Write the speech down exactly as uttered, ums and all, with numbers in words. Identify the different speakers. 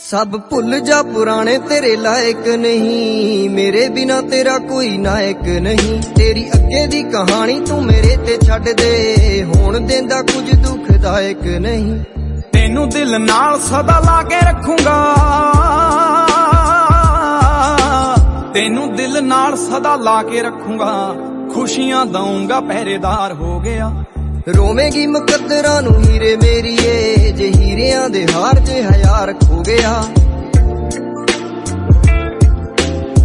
Speaker 1: सब भुल जा पुराने तेरे लायक नहीं, मेरे बिना तेरा कोई नायक नहीं। तेरी अगे दी कहानी तू मेरे ते छड्ड दे, होण देंदा कुछ दुखदायक नहीं।
Speaker 2: तेनू दिल नाल सदा ला के रखूंगा, तेनू दिल नाल सदा ला के रखूंगा, खुशियां दूंगा पहरेदार हो गया।
Speaker 1: रोवेगी मुकद्दरां नूं हीरे मेरीए, जे हीरियां दे हार च हयार खो गया।